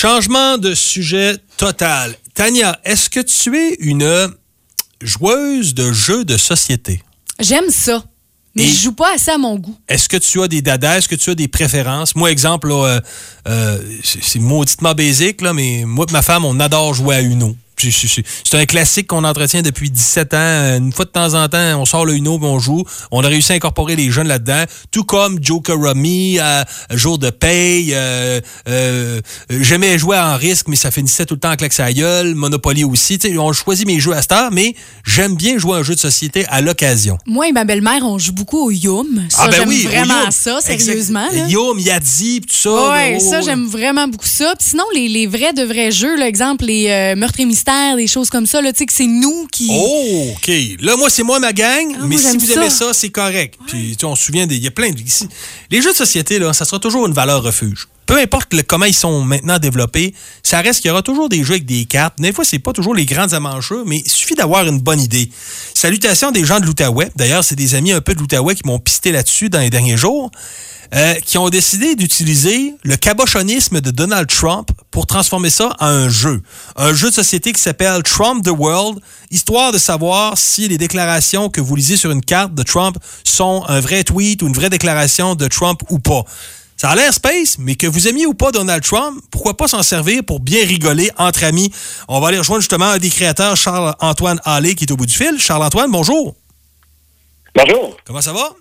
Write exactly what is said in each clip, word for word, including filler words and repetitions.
Changement de sujet total. Tania, est-ce que tu es une joueuse de jeux de société? J'aime ça, mais Et je joue pas assez à mon goût. Est-ce que tu as des dadas? Est-ce que tu as des préférences? Moi, exemple, là, euh, euh, c'est, c'est mauditement basique, là, mais moi et ma femme, on adore jouer à Uno. C'est, c'est, c'est un classique qu'on entretient depuis dix-sept ans. Une fois de temps en temps, on sort le Uno et on joue. On a réussi à incorporer les jeunes là-dedans. Tout comme Joker Rummy, euh, Jour de paye. Euh, euh, j'aimais jouer en risque, mais ça finissait tout le temps en claque à la gueule. Monopoly aussi. T'sais, on choisit mes jeux à cette heure, mais j'aime bien jouer à un jeu de société à l'occasion. Moi et ma belle-mère, on joue beaucoup au Yum. Ça, ah ben j'aime oui, vraiment Yum. Ça, sérieusement. Là. Yum, Yadzi, tout ça. Oui, oh, ça, oh, j'aime vraiment beaucoup ça. Puis sinon, les, les vrais de vrais jeux, là, exemple, les euh, meurtres et mystères, des choses comme ça, tu sais, que c'est nous qui... Oh, OK. Là, moi, c'est moi, ma gang, ah, mais moi, si vous ça. aimez ça, c'est correct. Ouais. Puis, tu sais, on se souvient, il y a plein de... Les jeux de société, là, ça sera toujours une valeur refuge. Peu importe le, comment ils sont maintenant développés, ça reste qu'il y aura toujours des jeux avec des cartes. Des fois, c'est pas toujours les grands amancheux, mais il suffit d'avoir une bonne idée. Salutations des gens de l'Outaouais. D'ailleurs, c'est des amis un peu de l'Outaouais qui m'ont pisté là-dessus dans les derniers jours. Euh, qui ont décidé d'utiliser le cabochonisme de Donald Trump pour transformer ça en un jeu. Un jeu de société qui s'appelle Trump the World, histoire de savoir si les déclarations que vous lisez sur une carte de Trump sont un vrai tweet ou une vraie déclaration de Trump ou pas. Ça a l'air space, mais que vous aimiez ou pas Donald Trump, pourquoi pas s'en servir pour bien rigoler entre amis? On va aller rejoindre justement un des créateurs, Charles-Antoine Hallé, qui est au bout du fil. Charles-Antoine, bonjour. Bonjour. Comment ça va?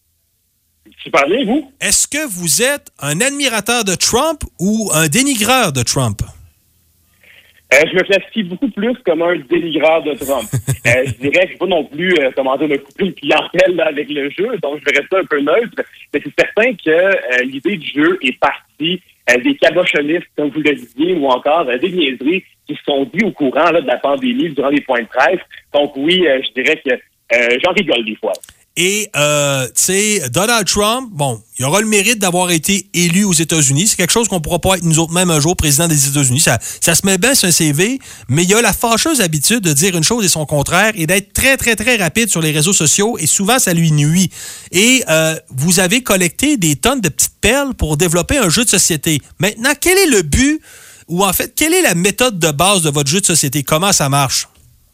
Super bien, vous? Est-ce que vous êtes un admirateur de Trump ou un dénigreur de Trump? Euh, je me classifie beaucoup plus comme un dénigreur de Trump. euh, je dirais que je ne vais pas non plus, euh, comment dire, me couper une clientèle là, avec le jeu, donc je vais rester un peu neutre. Mais c'est certain que euh, l'idée du jeu est partie euh, des cabochonistes, comme vous le disiez, ou encore euh, des niaiseries qui se sont dit au courant là, de la pandémie durant les points de presse. Donc oui, euh, je dirais que euh, j'en rigole des fois. Et, euh, tu sais, Donald Trump, bon, il aura le mérite d'avoir été élu aux États-Unis. C'est quelque chose qu'on ne pourra pas être nous autres même un jour président des États-Unis. Ça, ça se met bien sur un C V, mais il a la fâcheuse habitude de dire une chose et son contraire et d'être très, très, très rapide sur les réseaux sociaux et souvent, ça lui nuit. Et euh, vous avez collecté des tonnes de petites perles pour développer un jeu de société. Maintenant, quel est le but ou en fait, quelle est la méthode de base de votre jeu de société? Comment ça marche?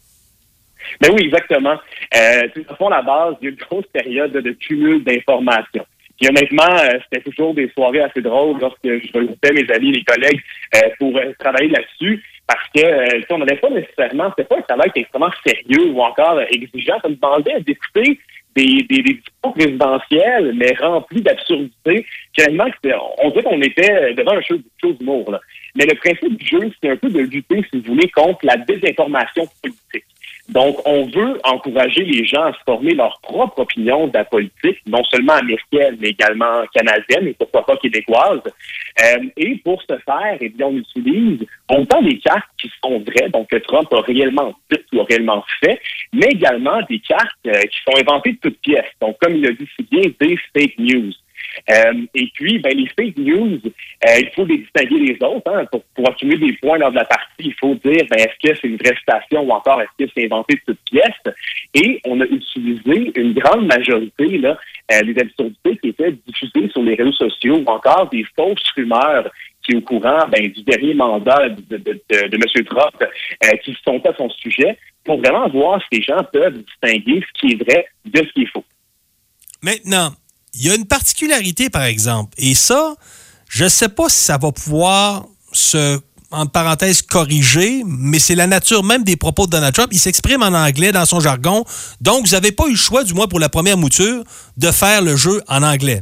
Ben oui, exactement. Euh, tout à fond, la base, il y a une grosse période de cumul d'informations. Puis honnêtement, euh, c'était toujours des soirées assez drôles lorsque je regroupais mes amis, les collègues, euh, pour euh, travailler là-dessus, parce que euh, on n'avait pas nécessairement, c'était pas un travail qui était extrêmement sérieux ou encore euh, exigeant. Ça nous demandait d'écouter des, des, des discours présidentiels, mais remplis d'absurdités. Finalement, on dirait qu'on était devant un show, show d'humour, là. Mais le principe du jeu, c'est un peu de lutter, si vous voulez, contre la désinformation politique. Donc, on veut encourager les gens à se former leur propre opinion de la politique, non seulement américaine, mais également canadienne et pourquoi pas québécoise. Euh, et pour ce faire, eh bien, on utilise autant des cartes qui sont vraies, donc que Trump a réellement dit ou a réellement fait, mais également des cartes euh, qui sont inventées de toutes pièces. Donc, comme il a dit si bien, des fake news. Euh, et puis, ben, les fake news, euh, il faut les distinguer des autres. Hein, pour, pour accumuler des points lors de la partie, il faut dire, ben, est-ce que c'est une vraie citation ou encore est-ce que c'est inventé de toutes pièces? Et on a utilisé une grande majorité là, euh, des absurdités qui étaient diffusées sur les réseaux sociaux ou encore des fausses rumeurs qui, au courant ben, du dernier mandat de, de, de, de M. Trump, euh, qui sont à son sujet, pour vraiment voir si les gens peuvent distinguer ce qui est vrai de ce qui est faux. Maintenant, il y a une particularité, par exemple, et ça, je ne sais pas si ça va pouvoir se, entre parenthèses, corriger, mais c'est la nature même des propos de Donald Trump. Il s'exprime en anglais dans son jargon, donc vous n'avez pas eu le choix, du moins pour la première mouture, de faire le jeu en anglais.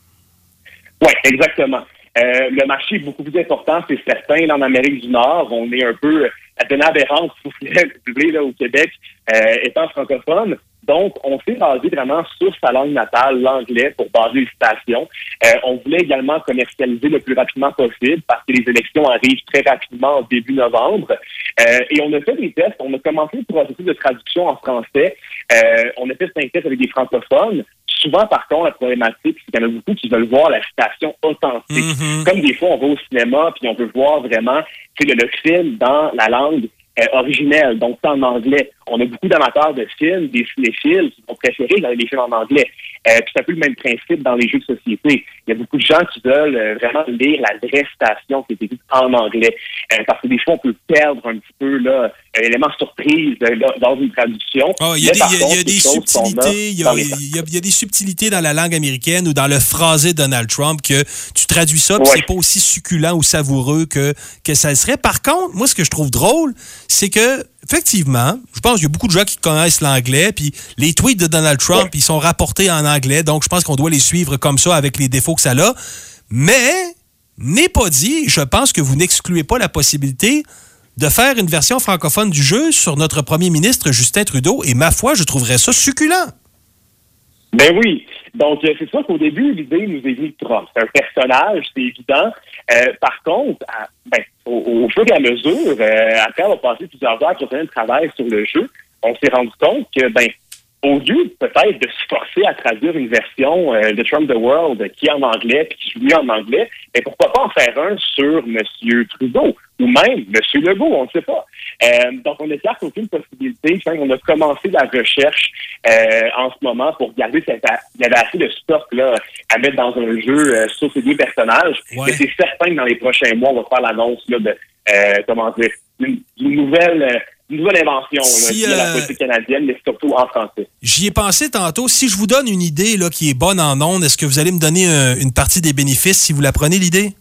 Oui, exactement. Euh, le marché est beaucoup plus important, c'est certain. Là, en Amérique du Nord, on est un peu à une aberrance, si vous voulez, là, au Québec, euh, étant francophone. Donc, on s'est basé vraiment sur sa langue natale, l'anglais, pour baser les citations. Euh, on voulait également commercialiser le plus rapidement possible parce que les élections arrivent très rapidement au début novembre. Euh, et on a fait des tests. On a commencé le processus de traduction en français. Euh, on a fait cinq tests avec des francophones. Souvent, par contre, la problématique, c'est qu'il y en a beaucoup qui veulent voir la citation authentique. Mm-hmm. Comme des fois, on va au cinéma puis on veut voir vraiment le, le film dans la langue Euh, originelle, donc en anglais. on a beaucoup d'amateurs de films, des cinéphiles qui vont préférer les films en anglais. Euh, puis c'est un peu le même principe dans les jeux de société. Il y a beaucoup de gens qui veulent euh, vraiment lire la vraie station qui est écrite en anglais. Euh, parce que des fois, on peut perdre un petit peu là, un élément surprise euh, là, dans une traduction. Oh, il y a, des, y a, y a des subtilités. Il y a, y, a, y a des subtilités dans la langue américaine ou dans le phrasé de Donald Trump que tu traduis ça, puis ouais. c'est pas aussi succulent ou savoureux que, que ça serait. Par contre, moi, ce que je trouve drôle, c'est que effectivement, je pense qu'il y a beaucoup de gens qui connaissent l'anglais, puis les tweets de Donald Trump, ouais. ils sont rapportés en anglais, donc je pense qu'on doit les suivre comme ça avec les défauts que ça a. Mais, n'est pas dit, je pense que vous n'excluez pas la possibilité de faire une version francophone du jeu sur notre premier ministre Justin Trudeau, et ma foi, je trouverais ça succulent. Ben oui. Donc, c'est sûr qu'au début, l'idée nous est venue de Trump. C'est un personnage, c'est évident. Euh, par contre, à, ben, au, au fur et à mesure, euh, après avoir passé plusieurs heures à continuer de travail sur le jeu, on s'est rendu compte que, ben, au lieu peut-être de se forcer à traduire une version euh, de Trump the World qui est en anglais puis qui joue mieux en anglais, mais pourquoi pas en faire un sur M. Trudeau ou même M. Legault, on ne sait pas. Euh, donc, on n'écarte aucune possibilité. Enfin, on a commencé la recherche euh, en ce moment pour regarder s'il y avait assez de stock là, à mettre dans un jeu euh, sur ces deux personnages. Ouais. Mais c'est certain que dans les prochains mois, on va faire l'annonce là, de, euh, comment dire, d'une, d'une nouvelle... Euh, Une nouvelle invention si, là, euh, la politique canadienne, mais surtout en français. J'y ai pensé tantôt. Si je vous donne une idée là, qui est bonne en ondes, est-ce que vous allez me donner euh, une partie des bénéfices si vous la prenez, l'idée?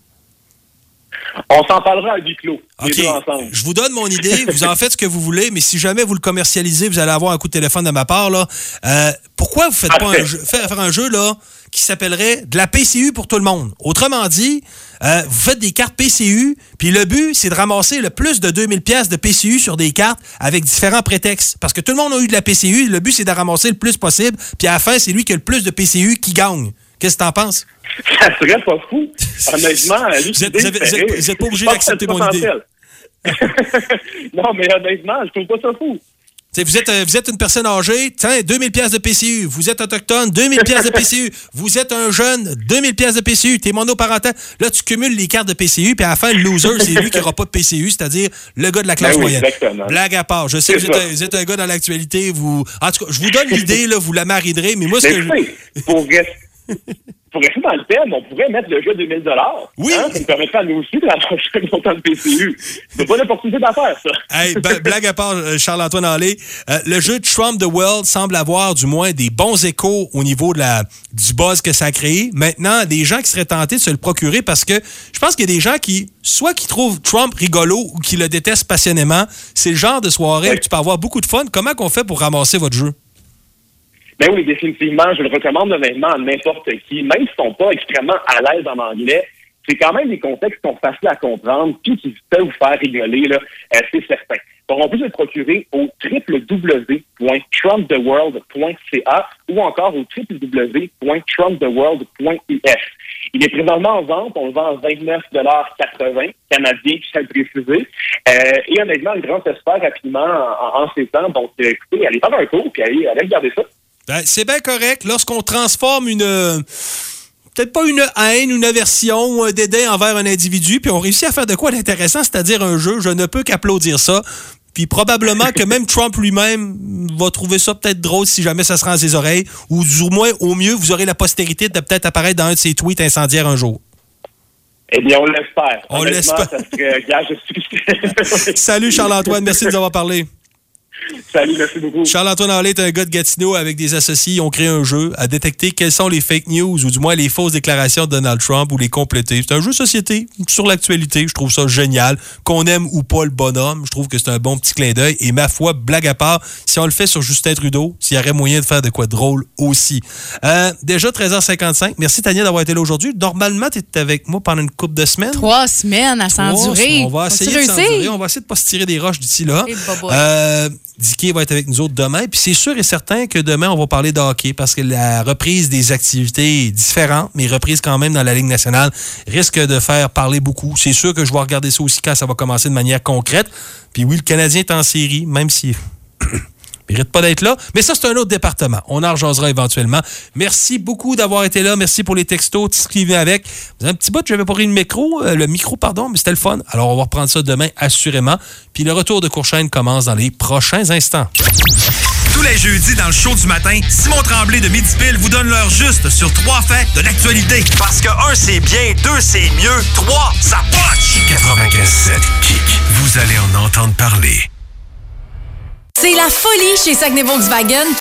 On s'en parlera à huis clos. OK. Je vous donne mon idée. Vous en faites ce que vous voulez, mais si jamais vous le commercialisez, vous allez avoir un coup de téléphone de ma part. Là. Euh, pourquoi vous ne faites pas un jeu, faire un jeu là, qui s'appellerait de la P C U pour tout le monde? Autrement dit, euh, vous faites des cartes P C U, puis le but, c'est de ramasser le plus de deux mille dollars de P C U sur des cartes avec différents prétextes. Parce que tout le monde a eu de la P C U, le but, c'est de ramasser le plus possible, puis à la fin, c'est lui qui a le plus de P C U qui gagne. Qu'est-ce que t'en penses? Ça serait pas fou. Honnêtement, vous n'êtes pas obligé d'accepter mon idée. Non, mais honnêtement, je trouve pas ça fou. T'sais, vous êtes, vous êtes une personne âgée, tiens, deux mille dollars de P C U. Vous êtes autochtone, deux mille dollars de P C U. Vous êtes un jeune, deux mille dollars de P C U. T'es monoparental. Là, tu cumules les cartes de P C U, puis à la fin, le loser, c'est lui qui n'aura pas de P C U, c'est-à-dire le gars de la classe ben oui, moyenne. Exactement. Blague à part. Je sais que vous êtes, un, vous êtes un gars dans l'actualité. Vous... En tout cas, je vous donne l'idée, là, vous la mariderez, mais moi, ce que je... Pour rester... Pour rester dans le thème, on pourrait mettre le jeu à deux mille dollars. Oui. Hein? Ça nous permettrait à nous aussi de rapprocher un montant de P C U. C'est pas l'opportunité d'affaire, ça. Hey, b- blague à part, Charles-Antoine Allais, euh, le jeu Trump the World semble avoir du moins des bons échos au niveau de la, du buzz que ça a créé. Maintenant, des gens qui seraient tentés de se le procurer parce que je pense qu'il y a des gens qui, soit qui trouvent Trump rigolo ou qui le détestent passionnément. C'est le genre de soirée oui. où tu peux avoir beaucoup de fun. Comment qu'on fait pour ramasser votre jeu? Ben oui, définitivement, je le recommande honnêtement à n'importe qui, même s'ils ne sont pas extrêmement à l'aise en anglais. C'est quand même des contextes qui sont faciles à comprendre, puis qui peuvent vous faire rigoler, là, euh, c'est certain. Donc, on peut se le procurer au w w w point trump the world point c a ou encore au w w w point trump the world point u s. Il est présentement en vente, on le vend à vingt-neuf dollars quatre-vingts canadiens, je tiens à le préciser. Euh, et honnêtement, le grand se fait rapidement en, en ces temps. Donc, euh, écoutez, allez faire un tour, puis allez, allez regarder ça. Ben, c'est bien correct. Lorsqu'on transforme une... peut-être pas une haine, une aversion ou un dédain envers un individu, puis on réussit à faire de quoi d'intéressant, c'est-à-dire un jeu, je ne peux qu'applaudir ça. Puis probablement que même Trump lui-même va trouver ça peut-être drôle si jamais ça se rend à ses oreilles, ou du moins, au mieux, vous aurez la postérité de peut-être apparaître dans un de ses tweets incendiaires un jour. Eh bien, on l'espère. On l'espère. Ça serait gage de succès. Salut Charles-Antoine, merci de nous avoir parlé. Salut, merci beaucoup. Charles-Antoine Allais est un gars de Gatineau avec des associés. Ils ont créé un jeu à détecter quelles sont les fake news ou du moins les fausses déclarations de Donald Trump ou les compléter. C'est un jeu de société sur l'actualité. Je trouve ça génial. Qu'on aime ou pas le bonhomme, je trouve que c'est un bon petit clin d'œil. Et ma foi, blague à part, si on le fait sur Justin Trudeau, s'il y aurait moyen de faire de quoi de drôle aussi. Euh, déjà treize heures cinquante-cinq. Merci Tania d'avoir été là aujourd'hui. Normalement, tu étais avec moi pendant une couple de semaines. Trois semaines à s'endurer. On va essayer de s'endurer. On va essayer de ne pas se tirer des roches d'ici là. Euh, Dicky va être avec nous autres demain. Puis c'est sûr et certain que demain, on va parler de hockey parce que la reprise des activités est différente, mais reprise quand même dans la Ligue nationale risque de faire parler beaucoup. C'est sûr que je vais regarder ça aussi quand ça va commencer de manière concrète. Puis oui, le Canadien est en série, même si... mérite pas d'être là. Mais ça, c'est un autre département. On en rejasera éventuellement. Merci beaucoup d'avoir été là. Merci pour les textos, tout ce qui vient avec. Vous avez un petit bout, je n'avais pas pris le micro, euh, le micro, pardon, mais c'était le fun. Alors, on va reprendre ça demain, assurément. Puis le retour de Courchaine commence dans les prochains instants. Tous les jeudis, dans le show du matin, Simon Tremblay de Midi Pile vous donne l'heure juste sur trois faits de l'actualité. Parce que un, c'est bien, deux, c'est mieux, trois, ça punch! quatre-vingt-quinze sept Kick. Vous allez en entendre parler. C'est la folie chez Saguenay Volkswagen.